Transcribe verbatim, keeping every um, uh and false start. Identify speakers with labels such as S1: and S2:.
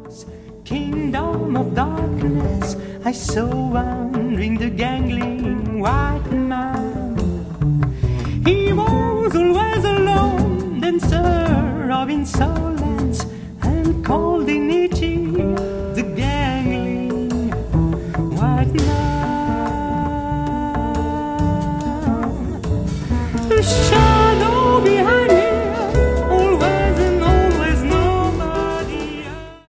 S1: Kingdom of darkness, I saw wandering the gangling white man. He was always alone, dancer of insolence, and called dignity the gangling white man.